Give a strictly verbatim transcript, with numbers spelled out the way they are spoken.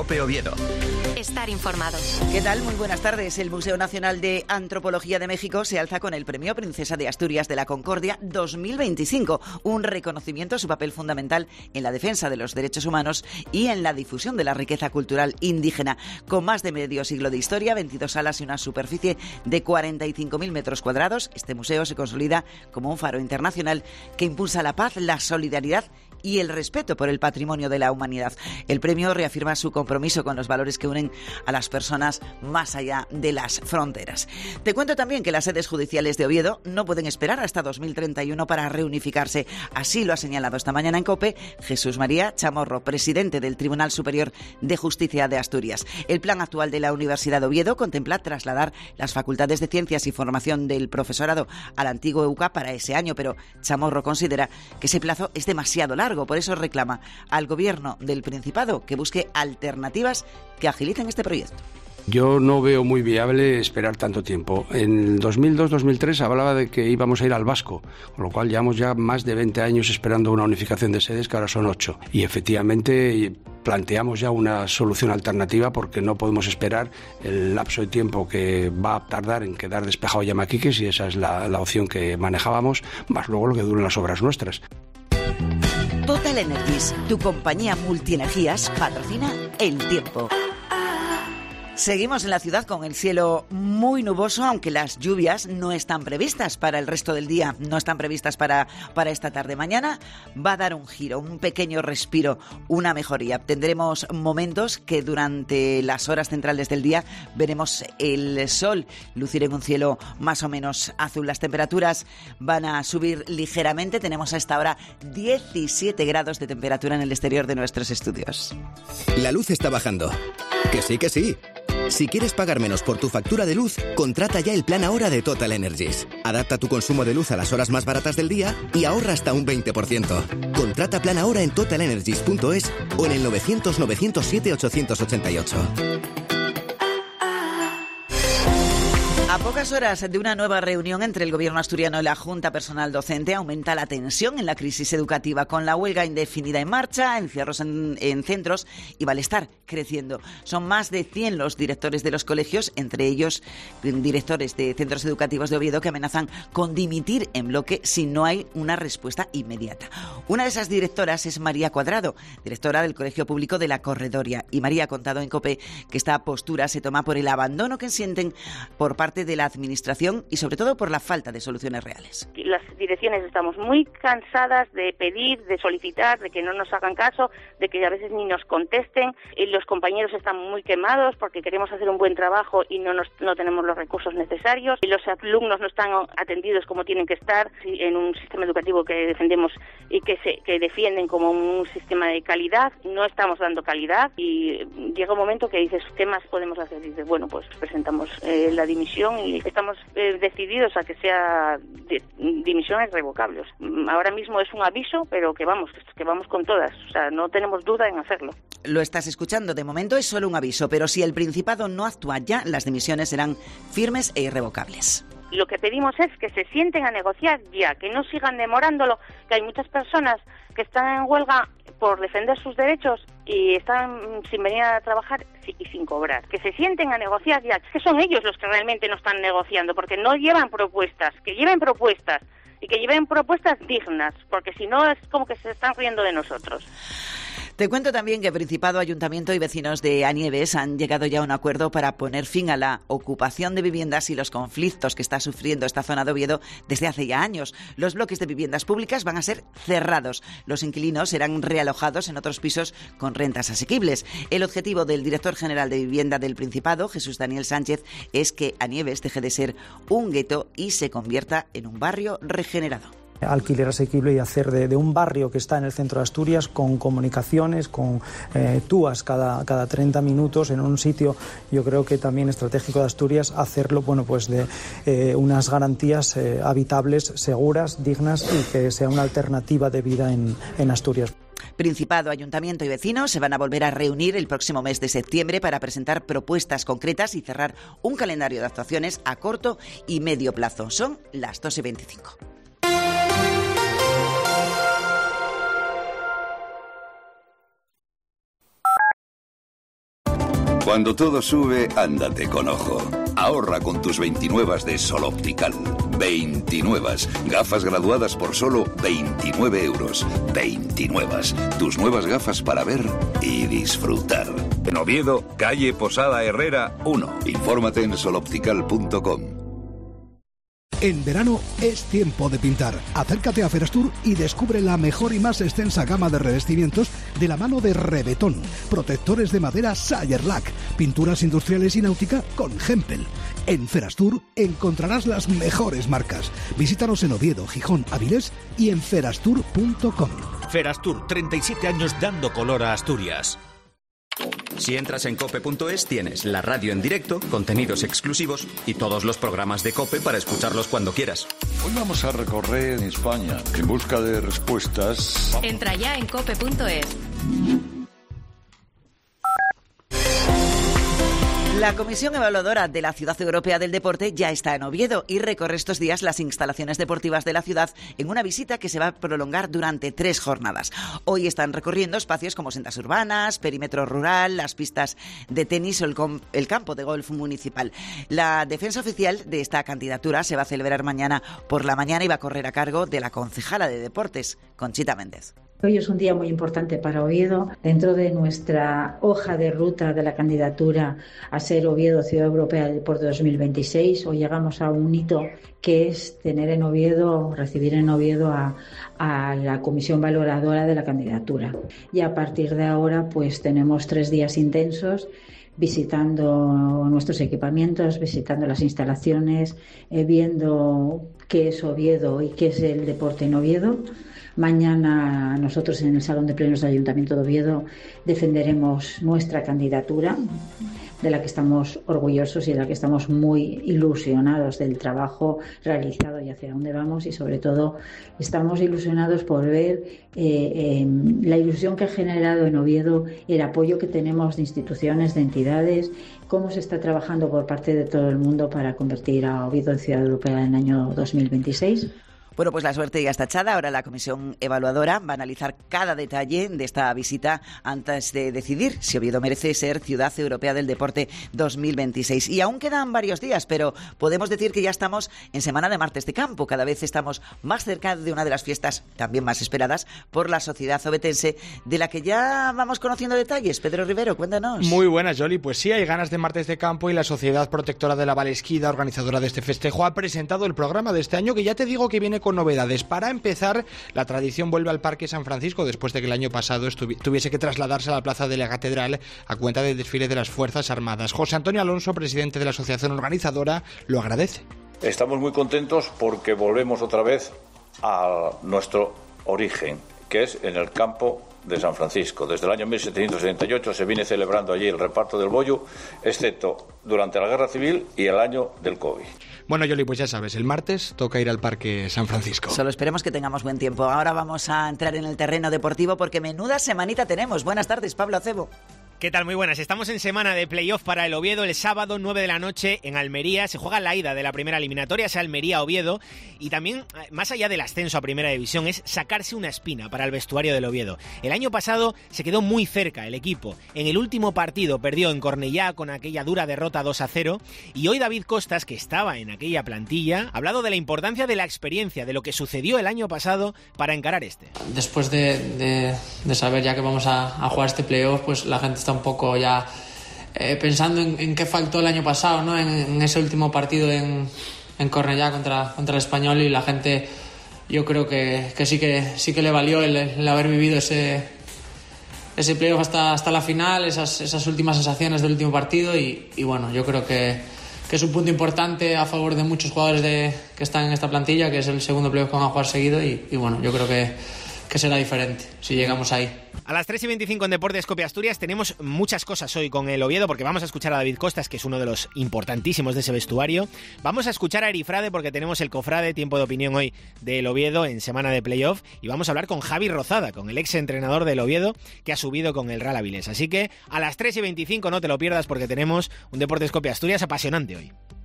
COPE Oviedo. Estar informado. ¿Qué tal? Muy buenas tardes. El Museo Nacional de Antropología de México se alza con el Premio Princesa de Asturias de la Concordia dos mil veinticinco, un reconocimiento a su papel fundamental en la defensa de los derechos humanos y en la difusión de la riqueza cultural indígena. Con más de medio siglo de historia, veintidós salas y una superficie de cuarenta y cinco mil metros cuadrados, este museo se consolida como un faro internacional que impulsa la paz, la solidaridad y el respeto por el patrimonio de la humanidad. El premio reafirma su compromiso con los valores que unen a las personas más allá de las fronteras. Te cuento también que las sedes judiciales de Oviedo no pueden esperar hasta dos mil treinta y uno para reunificarse. Así lo ha señalado esta mañana en COPE Jesús María Chamorro, presidente del Tribunal Superior de Justicia de Asturias. El plan actual de la Universidad de Oviedo contempla trasladar las facultades de Ciencias y Formación del profesorado al antiguo E U C A para ese año, pero Chamorro considera que ese plazo es demasiado largo. Por eso reclama al Gobierno del Principado que busque alternativas que agilicen este proyecto. Yo no veo muy viable esperar tanto tiempo. En dos mil dos dos mil tres hablaba de que íbamos a ir al vasco, con lo cual llevamos ya más de veinte años esperando una unificación de sedes, que ahora son ocho. Y efectivamente planteamos ya una solución alternativa porque no podemos esperar el lapso de tiempo que va a tardar en quedar despejado Llamaquiques, y esa es la, la opción que manejábamos, más luego lo que duren las obras nuestras. Total Energies, tu compañía multienergías, patrocina El Tiempo. Seguimos en la ciudad con el cielo muy nuboso, aunque las lluvias no están previstas para el resto del día, no están previstas para, para esta tarde. Mañana va a dar un giro, un pequeño respiro, una mejoría. Tendremos momentos que durante las horas centrales del día veremos el sol lucir en un cielo más o menos azul. Las temperaturas van a subir ligeramente. Tenemos a esta hora diecisiete grados de temperatura en el exterior de nuestros estudios. La luz está bajando. Que sí, que sí. Si quieres pagar menos por tu factura de luz, contrata ya el plan Ahora de Total Energies. Adapta tu consumo de luz a las horas más baratas del día y ahorra hasta un veinte por ciento. Contrata plan Ahora en total energies punto es o en el novecientos novecientos siete ochocientos ochenta y ocho. A pocas horas de una nueva reunión entre el Gobierno asturiano y la Junta Personal Docente, aumenta la tensión en la crisis educativa, con la huelga indefinida en marcha, encierros en, en centros y malestar creciendo. Son más de cien los directores de los colegios, entre ellos directores de centros educativos de Oviedo, que amenazan con dimitir en bloque si no hay una respuesta inmediata. Una de esas directoras es María Cuadrado, directora del Colegio Público de la Corredoria. Y María ha contado en COPE que esta postura se toma por el abandono que sienten por parte de la Administración y sobre todo por la falta de soluciones reales. Las direcciones estamos muy cansadas de pedir, de solicitar, de que no nos hagan caso, de que a veces ni nos contesten. Los compañeros están muy quemados porque queremos hacer un buen trabajo y no, nos, no tenemos los recursos necesarios. Y los alumnos no están atendidos como tienen que estar en un sistema educativo que defendemos y que, se, que defienden como un sistema de calidad. No estamos dando calidad y llega un momento que dices, ¿qué más podemos hacer? Y dices, bueno, pues presentamos eh, la dimisión y estamos eh, decididos a que sea de, dimisión irrevocable. Ahora mismo es un aviso, pero que vamos, que vamos con todas. O sea, no tenemos duda en hacerlo. Lo estás escuchando, de momento es solo un aviso, pero si el Principado no actúa ya, las dimisiones serán firmes e irrevocables. Lo que pedimos es que se sienten a negociar ya, que no sigan demorándolo, que hay muchas personas que están en huelga por defender sus derechos y están sin venir a trabajar y sin cobrar. Que se sienten a negociar ya, que son ellos los que realmente no están negociando, porque no llevan propuestas, que lleven propuestas y que lleven propuestas dignas, porque si no es como que se están riendo de nosotros. Te cuento también que Principado, Ayuntamiento y vecinos de Anieves han llegado ya a un acuerdo para poner fin a la ocupación de viviendas y los conflictos que está sufriendo esta zona de Oviedo desde hace ya años. Los bloques de viviendas públicas van a ser cerrados. Los inquilinos serán realojados en otros pisos con rentas asequibles. El objetivo del director general de Vivienda del Principado, Jesús Daniel Sánchez, es que Anieves deje de ser un gueto y se convierta en un barrio regenerado. Alquiler asequible y hacer de, de un barrio que está en el centro de Asturias con comunicaciones, con eh, túas cada, cada treinta minutos en un sitio, yo creo que también estratégico de Asturias, hacerlo bueno pues de eh, unas garantías eh, habitables, seguras, dignas y que sea una alternativa de vida en, en Asturias. Principado, Ayuntamiento y vecinos se van a volver a reunir el próximo mes de septiembre para presentar propuestas concretas y cerrar un calendario de actuaciones a corto y medio plazo. Son las dos y veinticinco. Cuando todo sube, ándate con ojo. Ahorra con tus veintinuevas de Sol Optical. veintinuevas. Gafas graduadas por solo veintinueve euros. veintinuevas. Tus nuevas gafas para ver y disfrutar. En Oviedo, calle Posada Herrera uno. Infórmate en sol optical punto com. En verano es tiempo de pintar. Acércate a Ferastur y descubre la mejor y más extensa gama de revestimientos de la mano de Rebetón, protectores de madera Sayerlac, pinturas industriales y náutica con Hempel. En Ferastur encontrarás las mejores marcas. Visítanos en Oviedo, Gijón, Avilés y en ferastur punto com. Ferastur, treinta y siete años dando color a Asturias. Si entras en cope punto es tienes la radio en directo, contenidos exclusivos y todos los programas de COPE para escucharlos cuando quieras. Hoy vamos a recorrer España en busca de respuestas. Entra ya en cope punto es. La Comisión Evaluadora de la Ciudad Europea del Deporte ya está en Oviedo y recorre estos días las instalaciones deportivas de la ciudad en una visita que se va a prolongar durante tres jornadas. Hoy están recorriendo espacios como sendas urbanas, perímetro rural, las pistas de tenis o el, el campo de golf municipal. La defensa oficial de esta candidatura se va a celebrar mañana por la mañana y va a correr a cargo de la concejala de Deportes, Conchita Méndez. Hoy es un día muy importante para Oviedo. Dentro de nuestra hoja de ruta de la candidatura a ser Oviedo Ciudad Europea del Deporte dos mil veintiséis, hoy llegamos a un hito que es tener en Oviedo, recibir en Oviedo a, a la comisión valoradora de la candidatura. Y a partir de ahora pues tenemos tres días intensos visitando nuestros equipamientos, visitando las instalaciones, eh, viendo qué es Oviedo y qué es el deporte en Oviedo. Mañana nosotros en el Salón de Plenos del Ayuntamiento de Oviedo defenderemos nuestra candidatura, de la que estamos orgullosos y de la que estamos muy ilusionados del trabajo realizado y hacia dónde vamos, y sobre todo estamos ilusionados por ver eh, eh, la ilusión que ha generado en Oviedo el apoyo que tenemos de instituciones, de entidades, cómo se está trabajando por parte de todo el mundo para convertir a Oviedo en Ciudad Europea en el año dos mil veintiséis. Bueno, pues la suerte ya está echada. Ahora la comisión evaluadora va a analizar cada detalle de esta visita antes de decidir si Oviedo merece ser Ciudad Europea del Deporte dos mil veintiséis. Y aún quedan varios días, pero podemos decir que ya estamos en Semana de Martes de Campo. Cada vez estamos más cerca de una de las fiestas también más esperadas por la sociedad ovetense, de la que ya vamos conociendo detalles. Pedro Rivero, cuéntanos. Muy buenas, Yoli. Pues sí, hay ganas de Martes de Campo y la Sociedad Protectora de la Valesquida, organizadora de este festejo, ha presentado el programa de este año, que ya te digo que viene con novedades. Para empezar, la tradición vuelve al Parque San Francisco después de que el año pasado tuviese que trasladarse a la Plaza de la Catedral a cuenta del desfile de las Fuerzas Armadas. José Antonio Alonso, presidente de la asociación organizadora, lo agradece. Estamos muy contentos porque volvemos otra vez a nuestro origen, que es en el campo de San Francisco. Desde el año mil setecientos setenta y ocho se viene celebrando allí el reparto del bollo, excepto durante la Guerra Civil y el año del COVID. Bueno, Yoli, pues ya sabes, el martes toca ir al Parque San Francisco. Solo esperemos que tengamos buen tiempo. Ahora vamos a entrar en el terreno deportivo porque menuda semanita tenemos. Buenas tardes, Pablo Acebo. ¿Qué tal? Muy buenas. Estamos en semana de playoff para el Oviedo. El sábado, nueve de la noche, en Almería. Se juega la ida de la primera eliminatoria, es Almería-Oviedo. Y también, más allá del ascenso a primera división, es sacarse una espina para el vestuario del Oviedo. El año pasado se quedó muy cerca el equipo. En el último partido perdió en Cornellá con aquella dura derrota dos a cero. Y hoy David Costas, que estaba en aquella plantilla, ha hablado de la importancia de la experiencia, de lo que sucedió el año pasado para encarar este. Después de, de, de saber ya que vamos a, a jugar este playoff, pues la gente está un poco ya eh, pensando en, en qué faltó el año pasado, ¿no? En, en ese último partido en, en Cornellá contra, contra el Español, y la gente, yo creo que, que sí que sí que le valió el, el haber vivido ese ese playoff hasta, hasta la final, esas, esas últimas sensaciones del último partido, y, y bueno, yo creo que, que es un punto importante a favor de muchos jugadores de, que están en esta plantilla, que es el segundo playoff que van a jugar seguido, y, y bueno, yo creo que, que será diferente si llegamos ahí. A las tres y veinticinco en Deportes Cope Asturias tenemos muchas cosas hoy con el Oviedo, porque vamos a escuchar a David Costas, que es uno de los importantísimos de ese vestuario. Vamos a escuchar a Erifrade, porque tenemos el Cofrade, tiempo de opinión hoy del Oviedo en semana de playoff. Y vamos a hablar con Javi Rozada, con el ex entrenador del Oviedo, que ha subido con el Real Avilés. Así que a las tres y veinticinco no te lo pierdas, porque tenemos un Deportes Cope Asturias apasionante hoy.